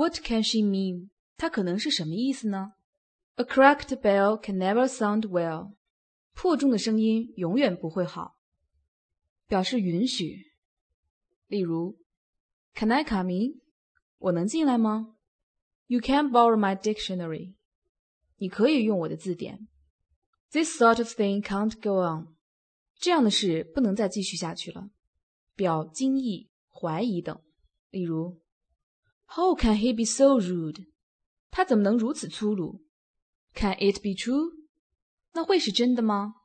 What can she mean? 它可能是什么意思呢？ A cracked bell can never sound well. 破钟的声音永远不会好。表示允许。例如 Can I come in? 我能进来吗？ You can borrow my dictionary. 你可以用我的字典。This sort of thing can't go on. 这样的事不能再继续下去了。表惊异、怀疑等。例如 How can he be so rude? 他怎么能如此粗鲁？ Can it be true? 那会是真的吗？